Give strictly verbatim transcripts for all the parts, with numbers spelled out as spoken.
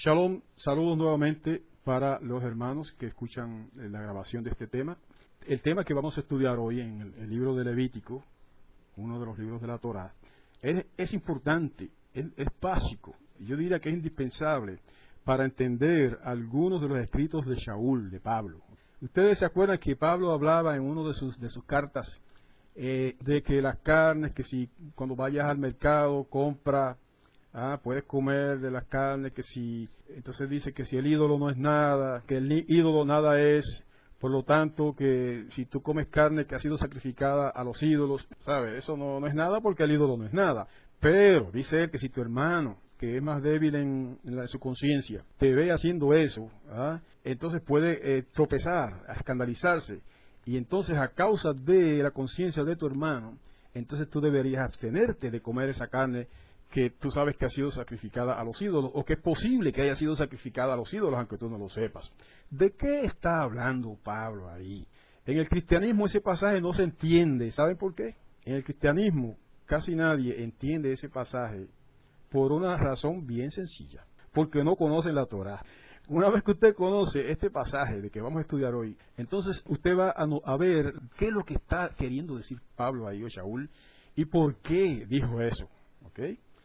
Shalom, saludos nuevamente para los hermanos que escuchan la grabación de este tema. El tema que vamos a estudiar hoy en el, el libro de Levítico, uno de los libros de la Torá, es, es importante, es, es básico, yo diría que es indispensable para entender algunos de los escritos de Shaul, de Pablo. Ustedes se acuerdan que Pablo hablaba en una de sus, de sus cartas eh, de que las carnes, que si cuando vayas al mercado compra, ah, puedes comer de las carnes, que si, entonces dice que si el ídolo no es nada, que el ídolo nada es, por lo tanto que si tú comes carne que ha sido sacrificada a los ídolos, ¿sabes? Eso no, no es nada porque el ídolo no es nada. Pero dice él que si tu hermano, que es más débil en, en, la, en su conciencia, te ve haciendo eso, ¿ah? entonces puede eh, tropezar, escandalizarse. Y entonces a causa de la conciencia de tu hermano, entonces tú deberías abstenerte de comer esa carne que tú sabes que ha sido sacrificada a los ídolos, o que es posible que haya sido sacrificada a los ídolos, aunque tú no lo sepas. ¿De qué está hablando Pablo ahí? En el cristianismo ese pasaje no se entiende. ¿Saben por qué? En el cristianismo casi nadie entiende ese pasaje por una razón bien sencilla, porque no conocen la Torá. Una vez que usted conoce este pasaje de que vamos a estudiar hoy, entonces usted va a, no, a ver qué es lo que está queriendo decir Pablo ahí o Shaul y por qué dijo eso. ¿Ok?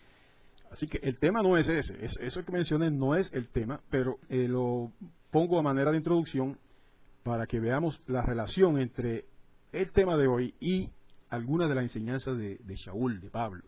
Así que el tema no es ese, es, eso que mencioné no es el tema, pero eh, lo pongo a manera de introducción para que veamos la relación entre el tema de hoy y algunas de las enseñanzas de, de Shaul, de Pablo.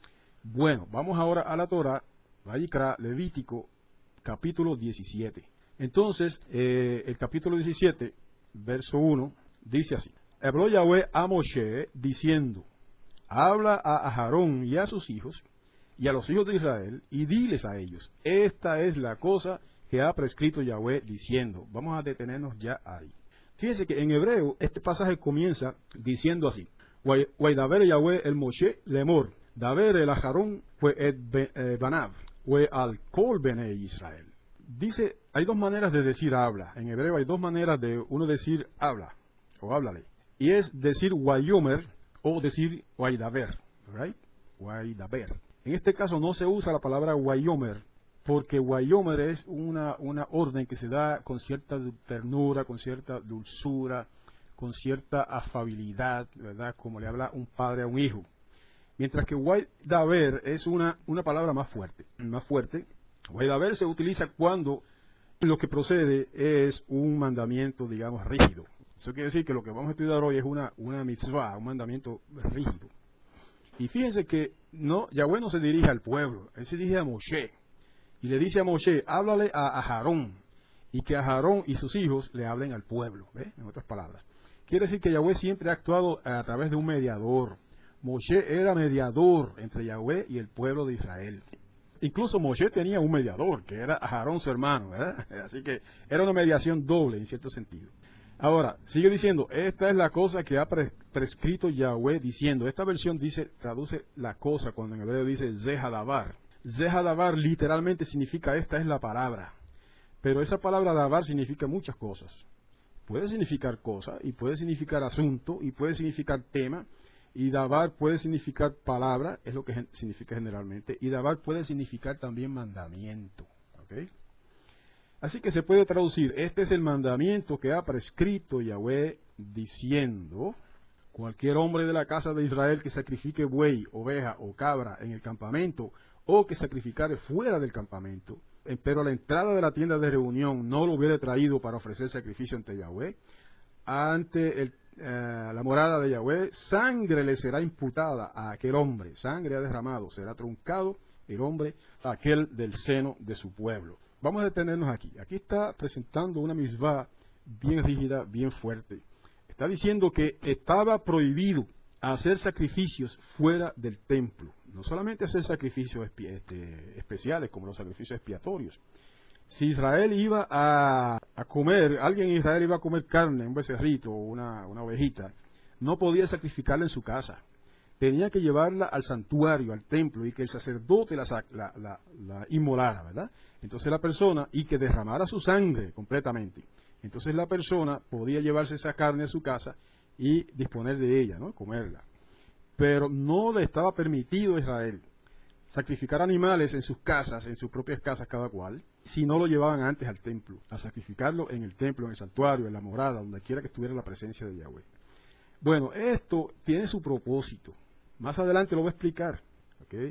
Bueno, vamos ahora a la Torá, Vayikra, Levítico, capítulo diecisiete. Entonces, eh, el capítulo diecisiete, verso uno, dice así: Habló Yahweh a Moshe diciendo, habla a Aarón y a sus hijos, y a los hijos de Israel, y diles a ellos, esta es la cosa que ha prescrito Yahweh diciendo. Vamos a detenernos ya ahí. Fíjense que en hebreo este pasaje comienza diciendo así: Guaydaber Yahweh el Moshe lemor, Daber el Aharón fue et banav, fue al kol bene Israel. Dice, hay dos maneras de decir habla. En hebreo hay dos maneras de uno decir habla, o háblale. Y es decir Guayomer, o decir Guaydaber, right? Guaydaber. En este caso no se usa la palabra Guayomer, porque Guayomer es una, una orden que se da con cierta ternura, con cierta dulzura, con cierta afabilidad, ¿verdad? Como le habla un padre a un hijo. Mientras que Guaydaber es una, una palabra más fuerte. Más fuerte. Guaydaber se utiliza cuando lo que procede es un mandamiento, digamos, rígido. Eso quiere decir que lo que vamos a estudiar hoy es una, una mitzvah, un mandamiento rígido. Y fíjense que no, Yahweh no se dirige al pueblo, él se dirige a Moshe. Y le dice a Moshe, háblale a Aarón, y que Aarón y sus hijos le hablen al pueblo, ¿eh? En otras palabras. Quiere decir que Yahweh siempre ha actuado a través de un mediador. Moshe era mediador entre Yahweh y el pueblo de Israel. Incluso Moshe tenía un mediador, que era Aarón su hermano, ¿verdad? Así que era una mediación doble en cierto sentido. Ahora, sigue diciendo, esta es la cosa que ha pre prescrito Yahweh diciendo. Esta versión dice, traduce la cosa, cuando en hebreo dice Zehadavar. Zehadavar literalmente significa esta es la palabra. Pero esa palabra davar significa muchas cosas. Puede significar cosa, y puede significar asunto, y puede significar tema, y davar puede significar palabra, es lo que significa generalmente, y davar puede significar también mandamiento. ¿Ok? Así que se puede traducir, este es el mandamiento que ha prescrito Yahweh diciendo, cualquier hombre de la casa de Israel que sacrifique buey, oveja o cabra en el campamento, o que sacrificare fuera del campamento, pero a la entrada de la tienda de reunión no lo hubiera traído para ofrecer sacrificio ante Yahweh, ante el, eh, la morada de Yahweh, sangre le será imputada a aquel hombre, sangre ha derramado, será truncado el hombre, aquel del seno de su pueblo. Vamos a detenernos aquí. Aquí está presentando una misvá bien rígida, bien fuerte. Está diciendo que estaba prohibido hacer sacrificios fuera del templo. No solamente hacer sacrificios espi este, especiales como los sacrificios expiatorios. Si Israel iba a, a comer, alguien en Israel iba a comer carne, un becerrito o una, una ovejita, no podía sacrificarla en su casa. Tenía que llevarla al santuario, al templo, y que el sacerdote la, la, la, la inmolara, ¿verdad? Entonces la persona, y que derramara su sangre completamente. Entonces la persona podía llevarse esa carne a su casa y disponer de ella, ¿no? Comerla. Pero no le estaba permitido a Israel sacrificar animales en sus casas, en sus propias casas cada cual, si no lo llevaban antes al templo, a sacrificarlo en el templo, en el santuario, en la morada, donde quiera que estuviera la presencia de Yahweh. Bueno, esto tiene su propósito. Más adelante lo voy a explicar. ¿Okay?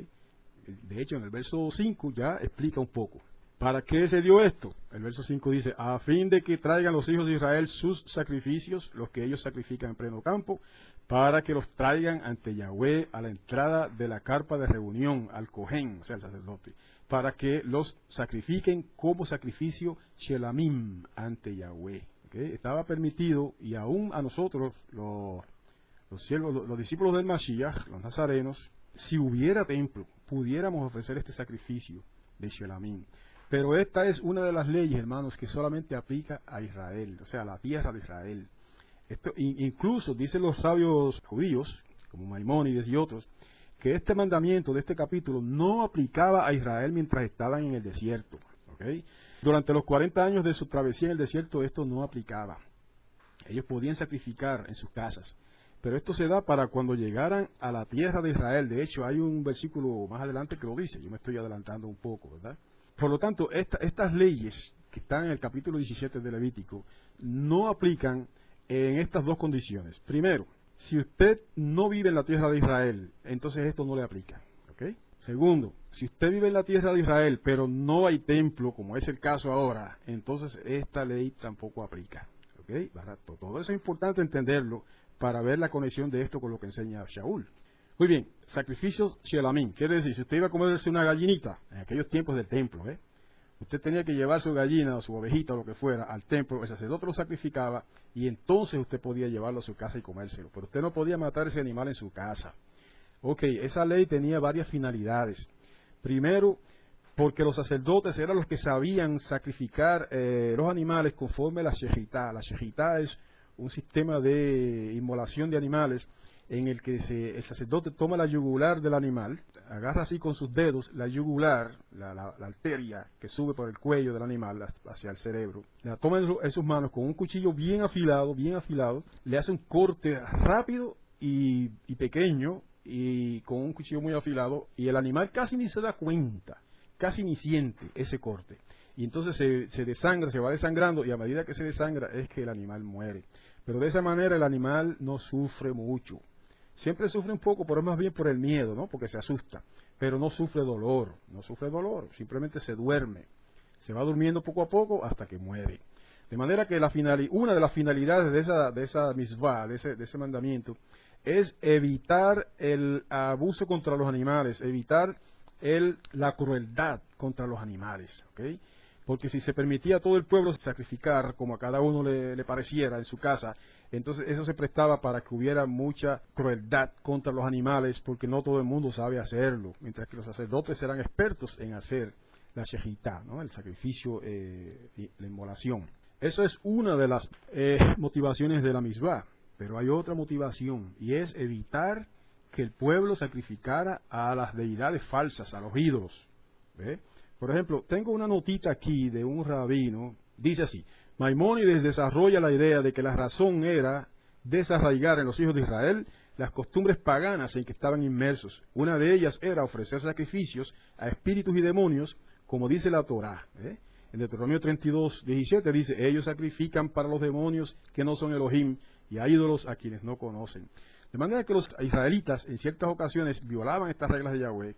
De hecho, en el verso cinco ya explica un poco. ¿Para qué se dio esto? El verso cinco dice, a fin de que traigan los hijos de Israel sus sacrificios, los que ellos sacrifican en pleno campo, para que los traigan ante Yahweh a la entrada de la carpa de reunión, al Cohen, o sea, el sacerdote, para que los sacrifiquen como sacrificio shelamim ante Yahweh. ¿Okay? Estaba permitido, y aún a nosotros, los, los, siervos, los, los discípulos del Mashiach, los nazarenos, si hubiera templo, pudiéramos ofrecer este sacrificio de shelamim. Pero esta es una de las leyes, hermanos, que solamente aplica a Israel, o sea, a la tierra de Israel. Esto, incluso dicen los sabios judíos, como Maimónides y otros, que este mandamiento de este capítulo no aplicaba a Israel mientras estaban en el desierto. ¿Okay? Durante los cuarenta años de su travesía en el desierto esto no aplicaba. Ellos podían sacrificar en sus casas. Pero esto se da para cuando llegaran a la tierra de Israel. De hecho, hay un versículo más adelante que lo dice. Yo me estoy adelantando un poco, ¿verdad? Por lo tanto, esta, estas leyes que están en el capítulo diecisiete de Levítico no aplican en estas dos condiciones. Primero, si usted no vive en la tierra de Israel, entonces esto no le aplica. ¿Okay? Segundo, si usted vive en la tierra de Israel, pero no hay templo, como es el caso ahora, entonces esta ley tampoco aplica. ¿Okay? Barato. Todo eso es importante entenderlo para ver la conexión de esto con lo que enseña Shaul. Muy bien, sacrificios shelamim. Quiere decir, si usted iba a comerse una gallinita, en aquellos tiempos del templo, ¿eh? Usted tenía que llevar su gallina o su ovejita o lo que fuera al templo, el sacerdote lo sacrificaba y entonces usted podía llevarlo a su casa y comérselo. Pero usted no podía matar ese animal en su casa. Ok, esa ley tenía varias finalidades. Primero, porque los sacerdotes eran los que sabían sacrificar eh, los animales conforme a la shejitá. La shejitá es un sistema de inmolación de animales en el que se, el sacerdote toma la yugular del animal, agarra así con sus dedos la yugular, la, la, la arteria que sube por el cuello del animal hacia el cerebro, la toma en, su, en sus manos con un cuchillo bien afilado, bien afilado, le hace un corte rápido y, y pequeño, y con un cuchillo muy afilado, y el animal casi ni se da cuenta, casi ni siente ese corte. Y entonces se, se desangra, se va desangrando, y a medida que se desangra es que el animal muere. Pero de esa manera el animal no sufre mucho. Siempre sufre un poco, pero es más bien por el miedo, ¿no? Porque se asusta. Pero no sufre dolor, no sufre dolor, simplemente se duerme. Se va durmiendo poco a poco hasta que muere. De manera que la finali- una de las finalidades de esa, de esa misvá, de ese, de ese mandamiento, es evitar el abuso contra los animales, evitar el, la crueldad contra los animales, ¿ok? Porque si se permitía a todo el pueblo sacrificar como a cada uno le, le pareciera en su casa, entonces eso se prestaba para que hubiera mucha crueldad contra los animales, porque no todo el mundo sabe hacerlo, mientras que los sacerdotes eran expertos en hacer la shejitá, ¿no? El sacrificio, eh, y la inmolación. Eso es una de las eh, motivaciones de la misvá, pero hay otra motivación, y es evitar que el pueblo sacrificara a las deidades falsas, a los ídolos. ¿Ve? Por ejemplo, tengo una notita aquí de un rabino, dice así: Maimónides desarrolla la idea de que la razón era desarraigar en los hijos de Israel las costumbres paganas en que estaban inmersos. Una de ellas era ofrecer sacrificios a espíritus y demonios, como dice la Torá. ¿eh? En Deuteronomio treinta y dos, diecisiete dice: ellos sacrifican para los demonios que no son Elohim y a ídolos a quienes no conocen. De manera que los israelitas en ciertas ocasiones violaban estas reglas de Yahweh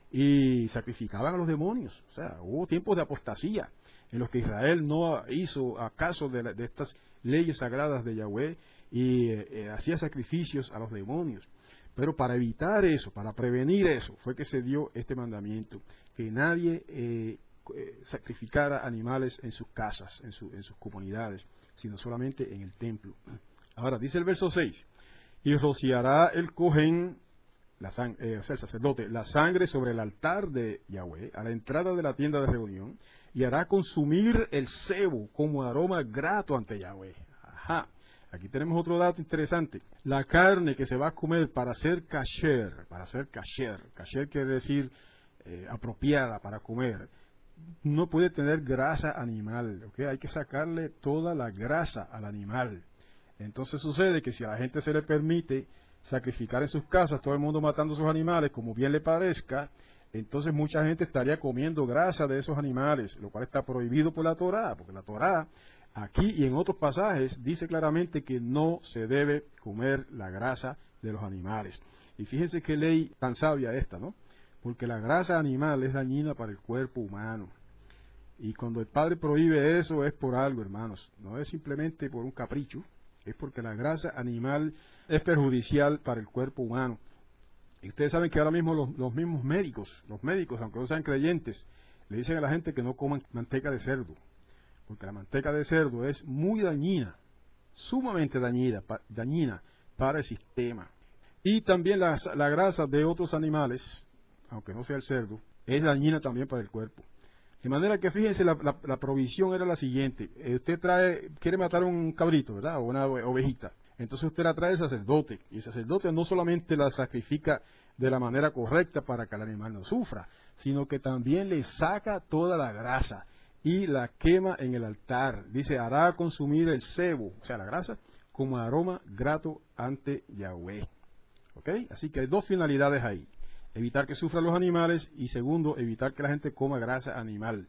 y sacrificaban a los demonios. O sea, hubo tiempos de apostasía en los que Israel no hizo caso de, la, de estas leyes sagradas de Yahweh y eh, hacía sacrificios a los demonios. Pero para evitar eso, para prevenir eso, fue que se dio este mandamiento, que nadie eh, eh, sacrificara animales en sus casas, en, su, en sus comunidades, sino solamente en el templo. Ahora, dice el verso seis, y rociará el Cohen, la sang eh, o sea, el sacerdote, la sangre sobre el altar de Yahweh, a la entrada de la tienda de reunión, y hará consumir el sebo como aroma grato ante Yahweh. Ajá. Aquí tenemos otro dato interesante. La carne que se va a comer para ser kasher, para ser kasher, kasher quiere decir eh, apropiada para comer, no puede tener grasa animal, ¿okay? Hay que sacarle toda la grasa al animal. Entonces sucede que si a la gente se le permite sacrificar en sus casas, todo el mundo matando sus animales como bien le parezca, entonces mucha gente estaría comiendo grasa de esos animales, lo cual está prohibido por la Torá, porque la Torá aquí y en otros pasajes dice claramente que no se debe comer la grasa de los animales. Y fíjense qué ley tan sabia esta, ¿no? Porque la grasa animal es dañina para el cuerpo humano. Y cuando el Padre prohíbe eso es por algo, hermanos. No es simplemente por un capricho, es porque la grasa animal es perjudicial para el cuerpo humano. Y ustedes saben que ahora mismo los, los mismos médicos, los médicos, aunque no sean creyentes, le dicen a la gente que no coman manteca de cerdo, porque la manteca de cerdo es muy dañina, sumamente dañina, pa, dañina para el sistema. Y también la, la grasa de otros animales, aunque no sea el cerdo, es dañina también para el cuerpo. De manera que fíjense, la, la, la provisión era la siguiente. Eh, usted trae, quiere matar un cabrito, ¿verdad? O una ovejita. Entonces usted la trae al sacerdote. Y el sacerdote no solamente la sacrifica de la manera correcta para que el animal no sufra, sino que también le saca toda la grasa y la quema en el altar. Dice, hará consumir el sebo, o sea, la grasa, como aroma grato ante Yahweh. ¿Ok? Así que hay dos finalidades ahí. Evitar que sufran los animales y segundo, evitar que la gente coma grasa animal.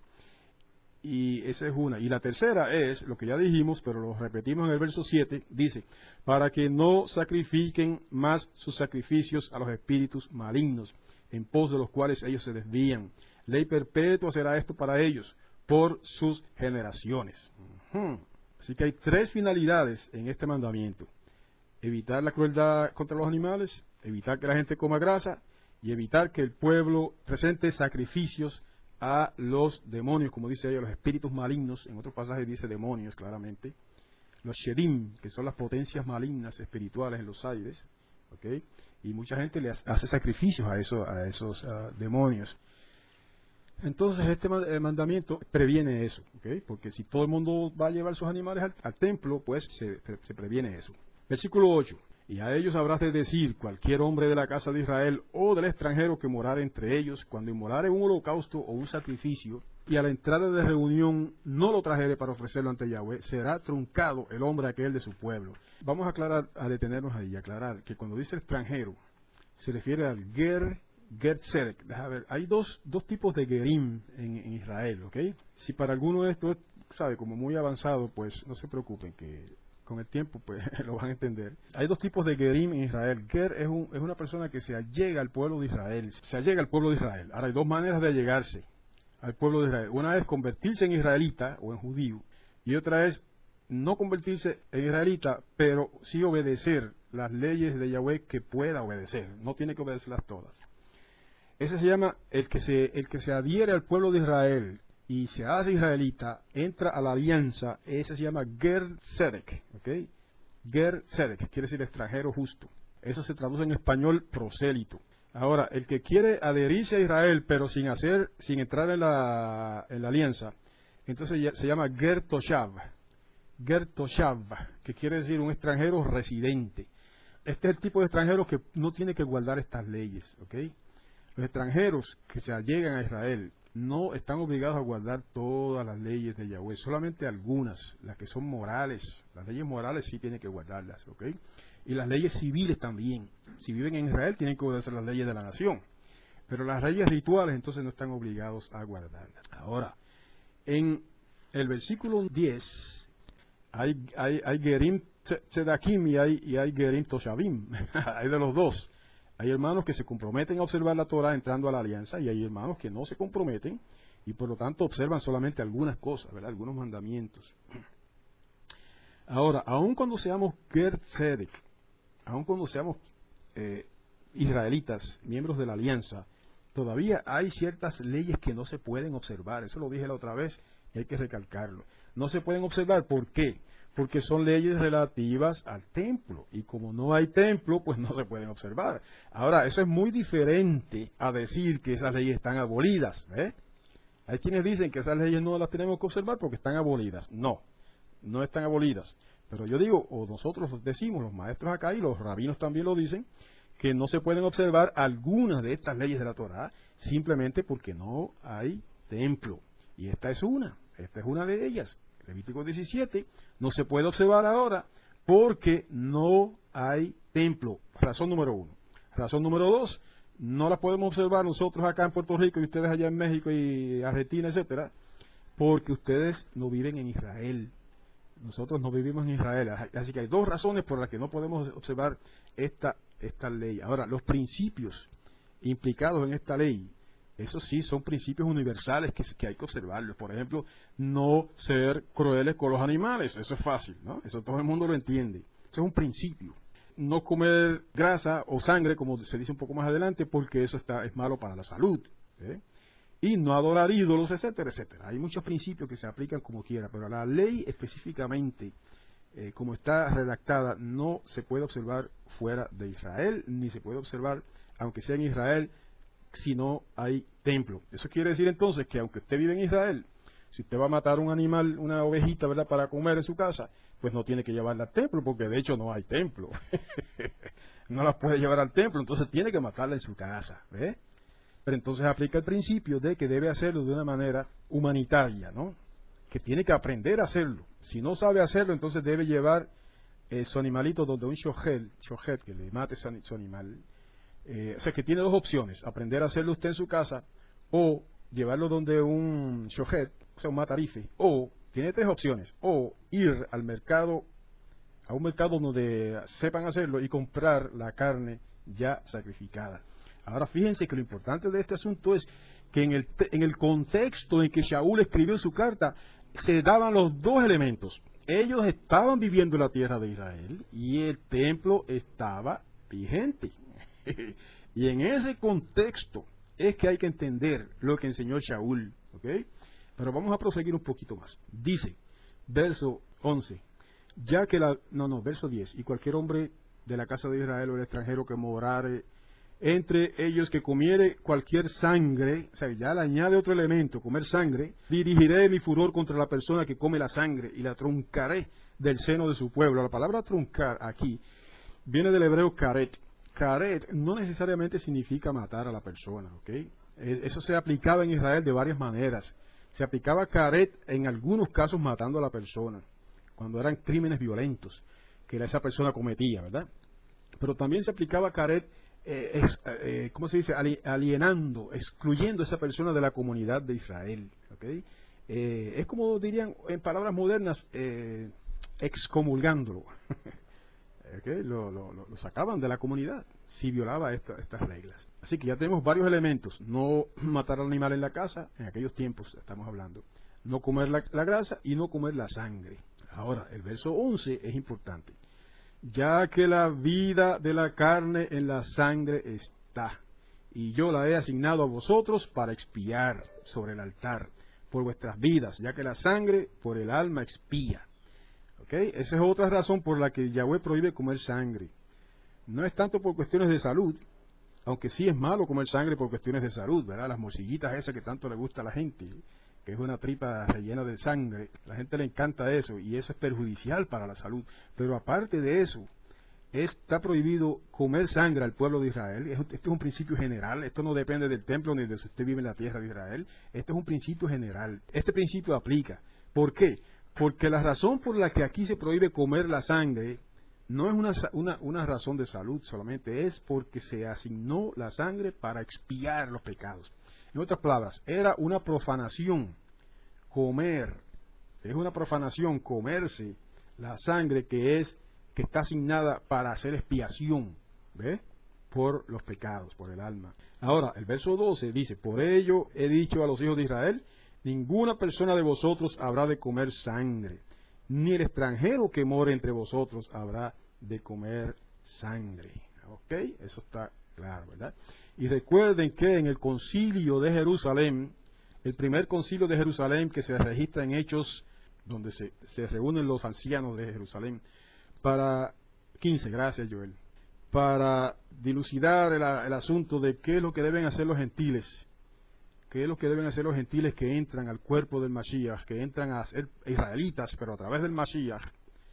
Y esa es una. Y la tercera es, lo que ya dijimos, pero lo repetimos en el verso siete, dice, para que no sacrifiquen más sus sacrificios a los espíritus malignos, en pos de los cuales ellos se desvían. Ley perpetua será esto para ellos, por sus generaciones. Uh-huh. Así que hay tres finalidades en este mandamiento. Evitar la crueldad contra los animales, evitar que la gente coma grasa, y evitar que el pueblo presente sacrificios a los demonios, como dice ella, los espíritus malignos. En otros pasajes dice demonios claramente. Los shedim, que son las potencias malignas espirituales en los aires, ¿okay? Y mucha gente le hace sacrificios a, eso, a esos uh, demonios. Entonces este mandamiento previene eso, ¿okay? Porque si todo el mundo va a llevar sus animales al, al templo, pues se, se previene eso. Versículo ocho. Y a ellos habrás de decir, cualquier hombre de la casa de Israel o del extranjero que morare entre ellos, cuando inmolare un holocausto o un sacrificio, y a la entrada de reunión no lo trajere para ofrecerlo ante Yahweh, será truncado el hombre aquel de su pueblo. Vamos a aclarar, a detenernos ahí, a aclarar que cuando dice extranjero, se refiere al ger, ger tzedek. Deja ver, hay dos, dos tipos de gerim en, en Israel, ¿ok? Si para alguno de estos, sabe, como muy avanzado, pues no se preocupen que con el tiempo pues lo van a entender. Hay dos tipos de gerim en Israel. Ger es, un, es una persona que se allega al pueblo de Israel. Se allega al pueblo de Israel. Ahora hay dos maneras de allegarse al pueblo de Israel. Una es convertirse en israelita o en judío. Y otra es no convertirse en israelita, pero sí obedecer las leyes de Yahweh que pueda obedecer. No tiene que obedecerlas todas. Ese se llama el que se, el que se adhiere al pueblo de Israel y se hace israelita, entra a la alianza. Ese se llama Ger Tzedek, ¿ok? Ger Tzedek, quiere decir extranjero justo. Eso se traduce en español prosélito. Ahora, el que quiere adherirse a Israel, pero sin hacer, sin entrar en la, en la alianza, entonces se llama Ger Toshav. Ger Toshav, que quiere decir un extranjero residente. Este es el tipo de extranjero que no tiene que guardar estas leyes, ¿ok? Los extranjeros que se allegan a Israel no están obligados a guardar todas las leyes de Yahweh, solamente algunas, las que son morales. Las leyes morales sí tienen que guardarlas, ¿ok? Y las leyes civiles también. Si viven en Israel tienen que obedecer las leyes de la nación. Pero las leyes rituales entonces no están obligados a guardarlas. Ahora, en el versículo diez hay, hay, hay Gerim Tzedakim y hay, y hay Gerim Toshavim. Hay de los dos. Hay hermanos que se comprometen a observar la Torah entrando a la alianza y hay hermanos que no se comprometen y por lo tanto observan solamente algunas cosas, ¿verdad? Algunos mandamientos. Ahora, aun cuando seamos Ger Tzedek, aun cuando seamos eh, israelitas, miembros de la alianza, todavía hay ciertas leyes que no se pueden observar. Eso lo dije la otra vez y hay que recalcarlo. No se pueden observar, ¿por qué? Porque son leyes relativas al templo. Y como no hay templo, pues no se pueden observar. Ahora, eso es muy diferente a decir que esas leyes están abolidas. ¿eh? Hay quienes dicen que esas leyes no las tenemos que observar porque están abolidas. No, no están abolidas. Pero yo digo, o nosotros decimos, los maestros acá y los rabinos también lo dicen, que no se pueden observar algunas de estas leyes de la Torá simplemente porque no hay templo. Y esta es una, esta es una de ellas. Levítico diecisiete, no se puede observar ahora porque no hay templo. Razón número uno. Razón número dos, no las podemos observar nosotros acá en Puerto Rico y ustedes allá en México y Argentina, etcétera, porque ustedes no viven en Israel. Nosotros no vivimos en Israel, así que hay dos razones por las que no podemos observar esta, esta ley. Ahora, los principios implicados en esta ley, esos sí son principios universales que, que hay que observarlos. Por ejemplo, no ser crueles con los animales, eso es fácil, ¿no? Eso todo el mundo lo entiende. Eso es un principio. No comer grasa o sangre, como se dice un poco más adelante, porque eso está, es malo para la salud, ¿eh? Y no adorar ídolos, etcétera, etcétera. Hay muchos principios que se aplican como quiera, pero la ley específicamente, eh, como está redactada, no se puede observar fuera de Israel, ni se puede observar, aunque sea en Israel, si no hay templo. Eso quiere decir entonces que aunque usted vive en Israel, si usted va a matar un animal, una ovejita, ¿verdad?, para comer en su casa, pues no tiene que llevarla al templo, porque de hecho no hay templo. No la puede llevar al templo, entonces tiene que matarla en su casa, ¿ves? Pero entonces aplica el principio de que debe hacerlo de una manera humanitaria, ¿no? Que tiene que aprender a hacerlo. Si no sabe hacerlo, entonces debe llevar eh, su animalito donde un shohet, shohet que le mate su animal. Eh, o sea que tiene dos opciones: aprender a hacerlo usted en su casa, o llevarlo donde un shohet, o sea, un matarife, o tiene tres opciones: o ir al mercado, a un mercado donde sepan hacerlo y comprar la carne ya sacrificada. Ahora fíjense que lo importante de este asunto es que en el, en el contexto en que Shaul escribió su carta, se daban los dos elementos. Ellos estaban viviendo en la tierra de Israel y el templo estaba vigente. Y en ese contexto es que hay que entender lo que enseñó Shaul, ¿ok? Pero vamos a proseguir un poquito más. Dice, verso once, ya que la, no, no, verso diez, y cualquier hombre de la casa de Israel o el extranjero que morare entre ellos, que comiere cualquier sangre, o sea, ya le añade otro elemento, comer sangre, dirigiré mi furor contra la persona que come la sangre y la truncaré del seno de su pueblo. La palabra truncar aquí viene del hebreo karet. Karet no necesariamente significa matar a la persona, ¿ok? Eso se aplicaba en Israel de varias maneras. Se aplicaba karet en algunos casos matando a la persona, cuando eran crímenes violentos que esa persona cometía, ¿verdad? Pero también se aplicaba karet Eh, es, eh, ¿cómo se dice? Alienando, excluyendo a esa persona de la comunidad de Israel, ¿okay? Eh, es como dirían en palabras modernas, eh, excomulgándolo. ¿Okay? Lo, lo, lo sacaban de la comunidad si violaba esta, estas reglas. Así que ya tenemos varios elementos: no matar al animal en la casa, en aquellos tiempos estamos hablando, no comer la, la grasa y no comer la sangre. Ahora, el verso once es importante: ya que la vida de la carne en la sangre está, y yo la he asignado a vosotros para expiar sobre el altar por vuestras vidas, ya que la sangre por el alma expía. ¿Okay? Esa es otra razón por la que Yahweh prohíbe comer sangre. No es tanto por cuestiones de salud, aunque sí es malo comer sangre por cuestiones de salud, ¿verdad? Las morcillitas esas que tanto le gusta a la gente, que es una tripa rellena de sangre, la gente le encanta eso y eso es perjudicial para la salud. Pero aparte de eso, está prohibido comer sangre al pueblo de Israel. Esto es un principio general, esto no depende del templo ni de si usted vive en la tierra de Israel. Esto es un principio general. Este principio aplica. ¿Por qué? Porque la razón por la que aquí se prohíbe comer la sangre no es una, una, una razón de salud solamente, es porque se asignó la sangre para expiar los pecados. En otras palabras, era una profanación comer, es una profanación comerse la sangre que es que está asignada para hacer expiación, ¿ves? Por los pecados, por el alma. Ahora, el verso doce dice: por ello he dicho a los hijos de Israel, ninguna persona de vosotros habrá de comer sangre, ni el extranjero que more entre vosotros habrá de comer sangre. ¿Ok? Eso está claro, ¿verdad? Y recuerden que en el concilio de Jerusalén, el primer concilio de Jerusalén que se registra en Hechos, donde se, se reúnen los ancianos de Jerusalén, para quince, gracias Joel, para dilucidar el, el asunto de qué es lo que deben hacer los gentiles, qué es lo que deben hacer los gentiles que entran al cuerpo del Mashiach, que entran a ser israelitas, pero a través del Mashiach,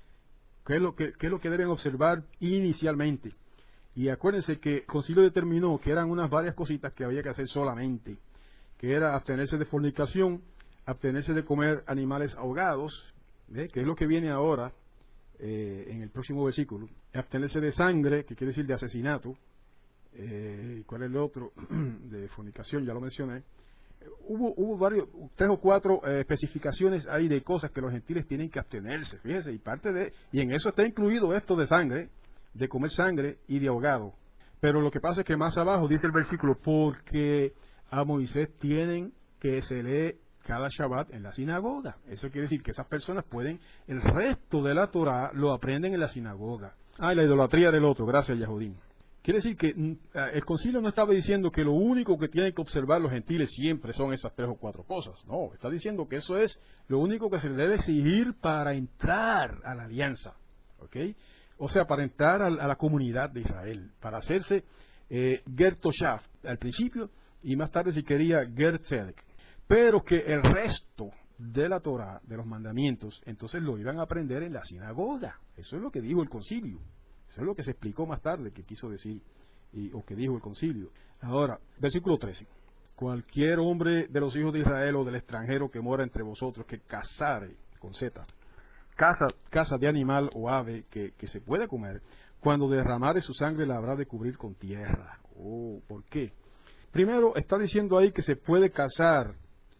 qué es lo que, qué es lo que deben observar inicialmente. Y acuérdense que el concilio determinó que eran unas varias cositas que había que hacer solamente, que era abstenerse de fornicación, abstenerse de comer animales ahogados, ¿eh? Que es lo que viene ahora eh, en el próximo versículo, abstenerse de sangre, que quiere decir de asesinato, eh, ¿cuál es el otro? De fornicación, ya lo mencioné. Hubo, hubo varios, tres o cuatro eh, especificaciones ahí de cosas que los gentiles tienen que abstenerse, fíjense, y parte de, y en eso está incluido esto de sangre, de comer sangre y de ahogado. Pero lo que pasa es que más abajo dice el versículo, porque a Moisés tienen que se lee cada Shabbat en la sinagoga. Eso quiere decir que esas personas pueden, el resto de la Torah lo aprenden en la sinagoga. Ah, y la idolatría del otro, gracias Yahudín. Quiere decir que mm, el concilio no estaba diciendo que lo único que tienen que observar los gentiles siempre son esas tres o cuatro cosas. No, está diciendo que eso es lo único que se les debe exigir para entrar a la alianza. ¿Ok? O sea, para entrar a, a la comunidad de Israel, para hacerse eh, Ger Toshav al principio y más tarde si quería Ger Tzedek. Pero que el resto de la Torah, de los mandamientos, entonces lo iban a aprender en la sinagoga. Eso es lo que dijo el concilio. Eso es lo que se explicó más tarde, que quiso decir, y, o que dijo el concilio. Ahora, versículo trece. Cualquier hombre de los hijos de Israel o del extranjero que mora entre vosotros, que cazare, con Z, caza, caza de animal o ave que, que se puede comer, cuando derramare su sangre la habrá de cubrir con tierra. Oh, ¿por qué? Primero, está diciendo ahí que se puede cazar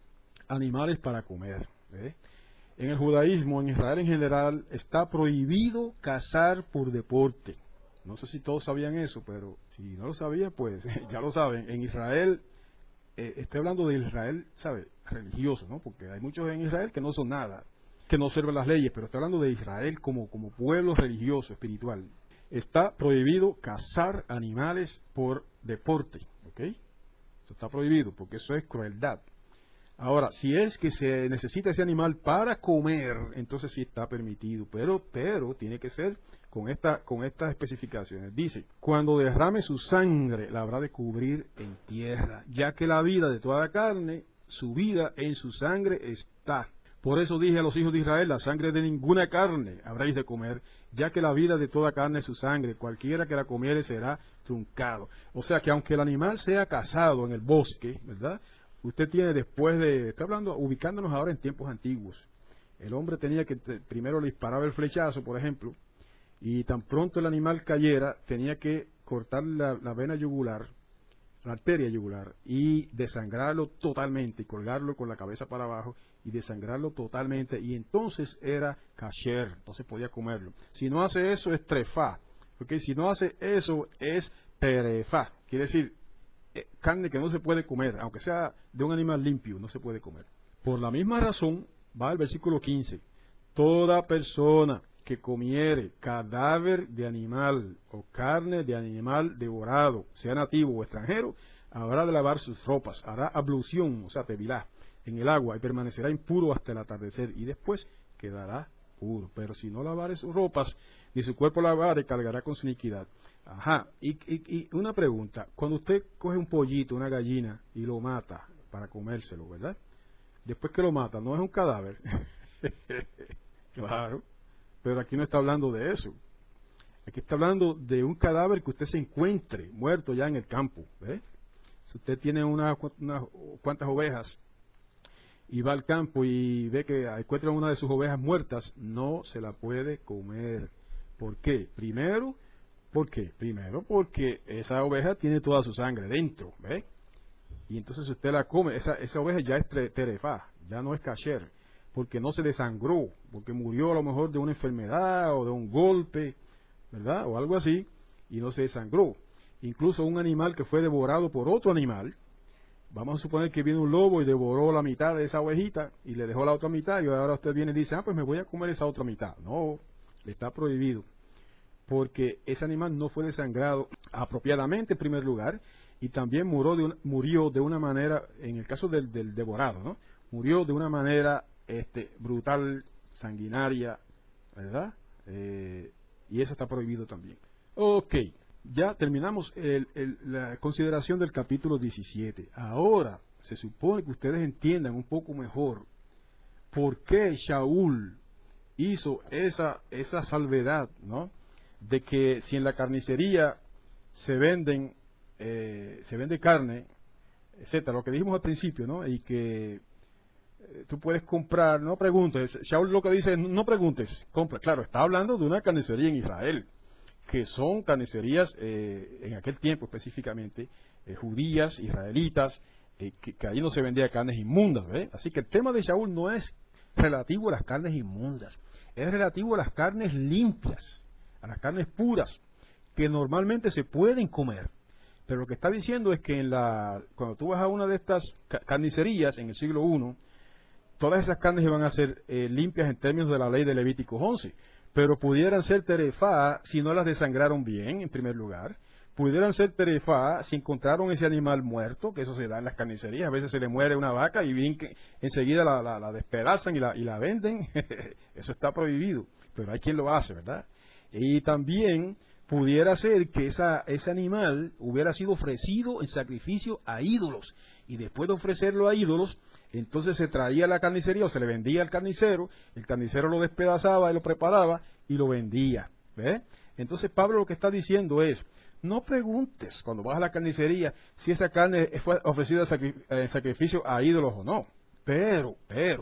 animales para comer. ¿eh? En el judaísmo, en Israel en general, está prohibido cazar por deporte. No sé si todos sabían eso, pero si no lo sabían, pues ya lo saben. En Israel, eh, estoy hablando de Israel, ¿sabe? Religioso, ¿no? Porque hay muchos en Israel que no son nada, que no observan las leyes, pero estoy hablando de Israel como, como pueblo religioso, espiritual. Está prohibido cazar animales por deporte, ¿ok? Eso está prohibido, porque eso es crueldad. Ahora, si es que se necesita ese animal para comer, entonces sí está permitido, pero pero tiene que ser con esta con estas especificaciones. Dice, cuando derrame su sangre, la habrá de cubrir en tierra, ya que la vida de toda la carne, su vida en su sangre está. Por eso dije a los hijos de Israel, la sangre de ninguna carne habréis de comer, ya que la vida de toda carne es su sangre, cualquiera que la comiere será truncado. O sea que aunque el animal sea cazado en el bosque, ¿verdad?, usted tiene después de, estoy hablando, ubicándonos ahora en tiempos antiguos, el hombre tenía que, primero le disparaba el flechazo, por ejemplo, y tan pronto el animal cayera, tenía que cortar la, la vena yugular, la arteria yugular, y desangrarlo totalmente, y colgarlo con la cabeza para abajo, y desangrarlo totalmente, y entonces era kasher, entonces podía comerlo. Si no hace eso es trefá, porque si no hace eso es terefá, quiere decir, carne que no se puede comer, aunque sea de un animal limpio, no se puede comer. Por la misma razón, va el versículo quince, toda persona que comiere cadáver de animal o carne de animal devorado, sea nativo o extranjero, habrá de lavar sus ropas, hará ablución, o sea, tevilá, en el agua y permanecerá impuro hasta el atardecer y después quedará puro. Pero si no lavare sus ropas, ni su cuerpo lavare, cargará con su iniquidad. Ajá, y, y, y una pregunta, cuando usted coge un pollito, una gallina, y lo mata para comérselo, ¿verdad? Después que lo mata, no es un cadáver. Claro, pero aquí no está hablando de eso. Aquí está hablando de un cadáver que usted se encuentre muerto ya en el campo, ¿eh? Si usted tiene unas una, cuantas ovejas y va al campo y ve que encuentra una de sus ovejas muertas, no se la puede comer. ¿Por qué? Primero, ¿Por qué? Primero, porque esa oveja tiene toda su sangre dentro, ¿ve? Y entonces si usted la come, esa, esa oveja ya es terefá, ya no es kasher, porque no se desangró, porque murió a lo mejor de una enfermedad o de un golpe, ¿verdad? O algo así, y no se desangró. Incluso un animal que fue devorado por otro animal, vamos a suponer que viene un lobo y devoró la mitad de esa ovejita y le dejó la otra mitad, y ahora usted viene y dice, ah, pues me voy a comer esa otra mitad. No, le está prohibido, porque ese animal no fue desangrado apropiadamente en primer lugar, y también murió de una, murió de una manera, en el caso del, del devorado, ¿no? Murió de una manera este, brutal, sanguinaria, ¿verdad? Eh, y eso está prohibido también. Ok, ya terminamos el, el, la consideración del capítulo diecisiete. Ahora, se supone que ustedes entiendan un poco mejor por qué Shaul hizo esa, esa salvedad, ¿no?, de que si en la carnicería se venden eh, se vende carne, etcétera, lo que dijimos al principio, ¿no? Y que eh, tú puedes comprar, no preguntes, Shaul lo que dice es no preguntes, compra. Claro, está hablando de una carnicería en Israel, que son carnicerías, eh, en aquel tiempo específicamente, eh, judías, israelitas, eh, que, que allí no se vendía carnes inmundas, ¿ve? Así que el tema de Shaul no es relativo a las carnes inmundas, es relativo a las carnes limpias, a las carnes puras, que normalmente se pueden comer. Pero lo que está diciendo es que en la, cuando tú vas a una de estas carnicerías en el siglo primero, todas esas carnes iban a ser eh, limpias en términos de la ley de Levítico once, pero pudieran ser terefá si no las desangraron bien, en primer lugar. Pudieran ser terefá si encontraron ese animal muerto, que eso se da en las carnicerías. A veces se le muere una vaca y bien que enseguida la, la, la despedazan y la, y la venden. Eso está prohibido, pero hay quien lo hace, ¿verdad? Y también pudiera ser que esa, ese animal hubiera sido ofrecido en sacrificio a ídolos, y después de ofrecerlo a ídolos, entonces se traía a la carnicería o se le vendía al carnicero, el carnicero lo despedazaba y lo preparaba y lo vendía. ¿Ve? Entonces Pablo lo que está diciendo es, no preguntes cuando vas a la carnicería si esa carne fue ofrecida en sacrificio a ídolos o no. Pero, pero,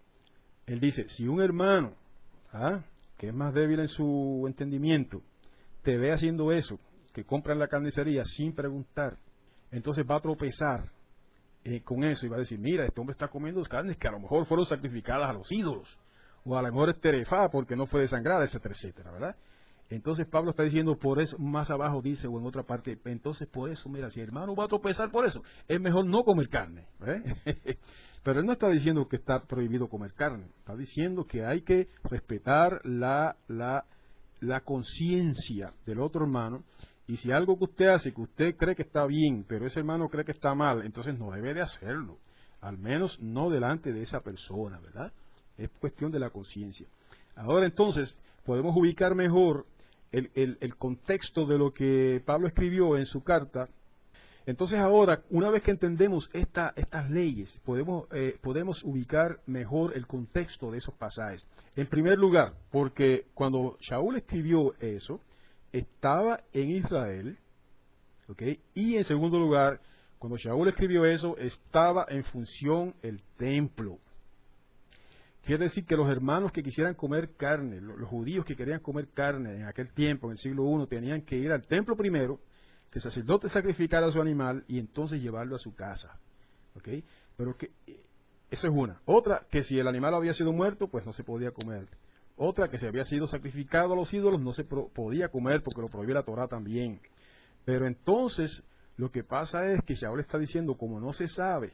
él dice, si un hermano, ¿ah?, que es más débil en su entendimiento, te ve haciendo eso, que compra en la carnicería sin preguntar, entonces va a tropezar eh, con eso y va a decir, mira, este hombre está comiendo carnes que a lo mejor fueron sacrificadas a los ídolos, o a lo mejor es terefá porque no fue desangrada, etcétera, etcétera, ¿verdad? Entonces Pablo está diciendo, por eso, más abajo dice, o en otra parte, entonces por eso, mira, si el hermano va a tropezar por eso, es mejor no comer carne, ¿eh? Pero él no está diciendo que está prohibido comer carne, está diciendo que hay que respetar la, la, la conciencia del otro hermano, y si algo que usted hace, que usted cree que está bien, pero ese hermano cree que está mal, entonces no debe de hacerlo, al menos no delante de esa persona, ¿verdad? Es cuestión de la conciencia. Ahora entonces, podemos ubicar mejor el, el, el contexto de lo que Pablo escribió en su carta. Entonces ahora, una vez que entendemos esta, estas leyes, podemos, eh, podemos ubicar mejor el contexto de esos pasajes. En primer lugar, porque cuando Shaul escribió eso, estaba en Israel, ¿ok? Y en segundo lugar, cuando Shaul escribió eso, estaba en función el templo. Quiere decir que los hermanos que quisieran comer carne, los, los judíos que querían comer carne en aquel tiempo, en el siglo primero, tenían que ir al templo primero, que el sacerdote sacrificara a su animal y entonces llevarlo a su casa. ¿Ok? Pero que eso es una. Otra, que si el animal había sido muerto, pues no se podía comer. Otra, que si había sido sacrificado a los ídolos, no se pro, podía comer porque lo prohibía la Torá también. Pero entonces, lo que pasa es que Shaul está diciendo, como no se sabe,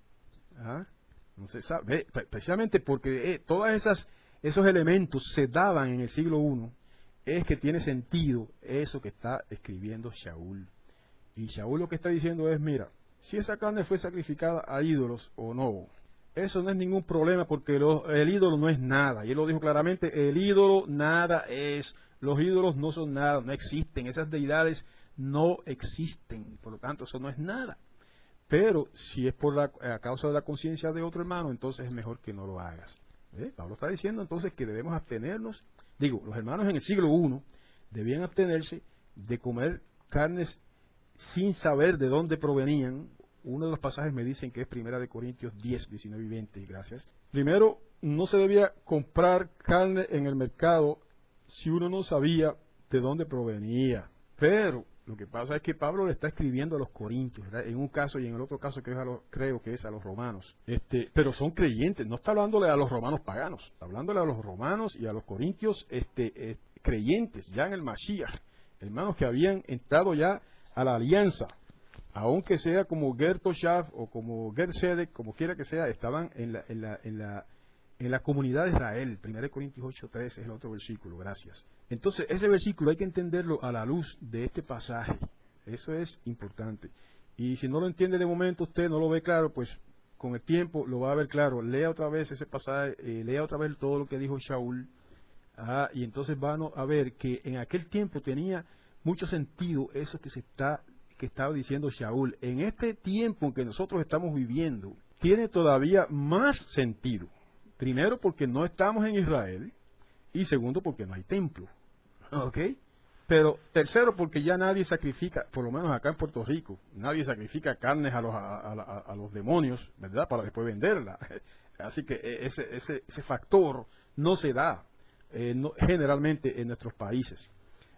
¿ah? No se sabe, precisamente porque eh, todos esos elementos se daban en el siglo primero, es que tiene sentido eso que está escribiendo Shaul. Y Shaul lo que está diciendo es, mira, si esa carne fue sacrificada a ídolos o no, eso no es ningún problema porque lo, el ídolo no es nada. Y él lo dijo claramente, el ídolo nada es, los ídolos no son nada, no existen, esas deidades no existen, por lo tanto eso no es nada. Pero si es por la, a causa de la conciencia de otro hermano, entonces es mejor que no lo hagas. ¿Eh? Pablo está diciendo entonces que debemos abstenernos. Digo, los hermanos en el siglo primero debían abstenerse de comer carnes sin saber de dónde provenían. Uno de los pasajes me dicen que es Primera de Corintios diez, diecinueve y veinte, gracias. Primero, no se debía comprar carne en el mercado si uno no sabía de dónde provenía. Pero lo que pasa es que Pablo le está escribiendo a los corintios, ¿verdad? En un caso y en el otro caso que es a los, creo que es a los romanos. Este, pero son creyentes, no está hablándole a los romanos paganos, está hablándole a los romanos y a los corintios este, eh, creyentes, ya en el Mashiach, hermanos que habían entrado ya a la alianza, aunque sea como Ger Toshav o como Ger Sedek, como quiera que sea, estaban en la, en la, en la, en la comunidad de Israel. Primera de Corintios ocho, tres es el otro versículo, gracias. Entonces, ese versículo hay que entenderlo a la luz de este pasaje. Eso es importante. Y si no lo entiende de momento, usted no lo ve claro, pues con el tiempo lo va a ver claro. Lea otra vez ese pasaje, eh, lea otra vez todo lo que dijo Shaul, ah, y entonces van a ver que en aquel tiempo tenía mucho sentido eso que se está que estaba diciendo Shaul. En este tiempo en que nosotros estamos viviendo, tiene todavía más sentido. Primero, porque no estamos en Israel, y segundo, porque no hay templo. ¿Ok? Pero tercero, porque ya nadie sacrifica, por lo menos acá en Puerto Rico, nadie sacrifica carnes a los, a, a, a los demonios, ¿verdad? Para después venderla. Así que ese, ese, ese factor no se da eh, no, generalmente en nuestros países.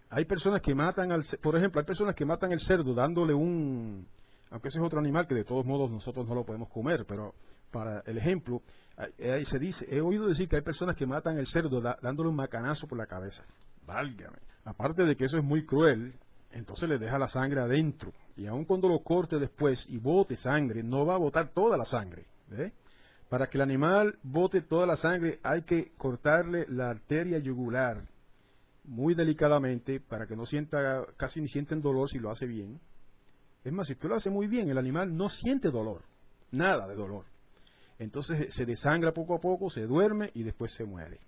Hay personas que matan al, ce- por ejemplo, hay personas que matan el cerdo dándole un, aunque ese es otro animal que de todos modos nosotros no lo podemos comer, pero para el ejemplo, ahí ahí se dice, he oído decir que hay personas que matan el cerdo da- dándole un macanazo por la cabeza. Válgame. Aparte de que eso es muy cruel, entonces le deja la sangre adentro. Y aun cuando lo corte después y bote sangre, no va a botar toda la sangre. ¿Ve? Para que el animal bote toda la sangre hay que cortarle la arteria yugular muy delicadamente para que no sienta, casi ni sienten dolor si lo hace bien. Es más, si usted lo hace muy bien, el animal no siente dolor, nada de dolor. Entonces se desangra poco a poco, se duerme y después se muere.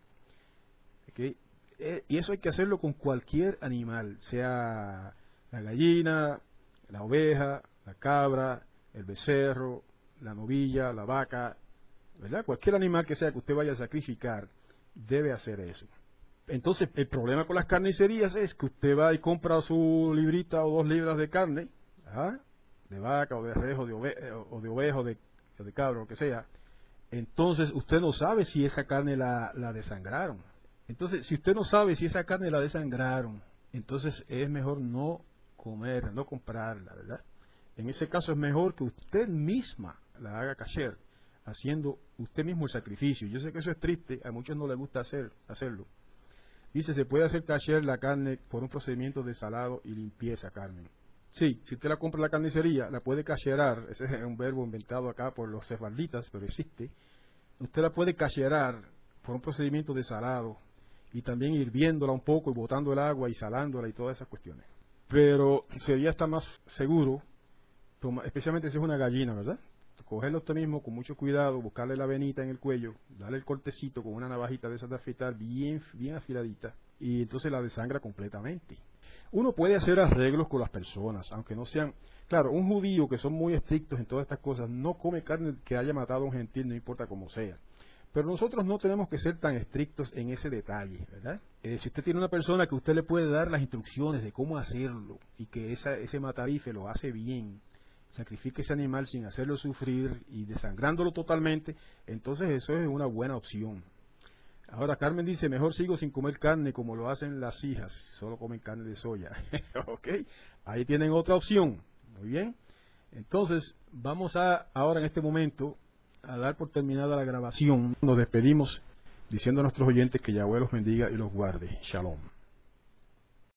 ¿Okay? Eh, y eso hay que hacerlo con cualquier animal, sea la gallina, la oveja, la cabra, el becerro, la novilla, la vaca, ¿verdad? Cualquier animal que sea que usted vaya a sacrificar, debe hacer eso. Entonces, el problema con las carnicerías es que usted va y compra su librita o dos libras de carne, ¿ah? De vaca o de rejo, de ove o de oveja o de, o de cabra, lo que sea. Entonces, usted no sabe si esa carne la, la desangraron. Entonces, si usted no sabe si esa carne la desangraron, entonces es mejor no comer, no comprarla, ¿verdad? En ese caso es mejor que usted misma la haga kasher, haciendo usted mismo el sacrificio. Yo sé que eso es triste, a muchos no les gusta hacer, hacerlo. Dice, se puede hacer kasher la carne por un procedimiento de salado y limpieza, Carmen. Sí, si usted la compra en la carnicería, la puede kasherar, ese es un verbo inventado acá por los sefarditas, pero existe. Usted la puede kasherar por un procedimiento de salado y también hirviéndola un poco y botando el agua y salándola y todas esas cuestiones. Pero sería estar más seguro, toma, especialmente si es una gallina, ¿verdad? Cogerla usted mismo con mucho cuidado, buscarle la venita en el cuello, darle el cortecito con una navajita de esas de afeitar bien, bien afiladita y entonces la desangra completamente. Uno puede hacer arreglos con las personas, aunque no sean... Claro, un judío que son muy estrictos en todas estas cosas no come carne que haya matado a un gentil, no importa cómo sea. Pero nosotros no tenemos que ser tan estrictos en ese detalle, ¿verdad? Eh, si usted tiene una persona que usted le puede dar las instrucciones de cómo hacerlo y que esa, ese matarife lo hace bien, sacrifique ese animal sin hacerlo sufrir y desangrándolo totalmente, entonces eso es una buena opción. Ahora Carmen dice, mejor sigo sin comer carne como lo hacen las hijas, solo comen carne de soya. Ok, ahí tienen otra opción. Muy bien. Entonces, vamos a ahora en este momento a dar por terminada la grabación. Nos despedimos diciendo a nuestros oyentes que Yahweh los bendiga y los guarde. Shalom.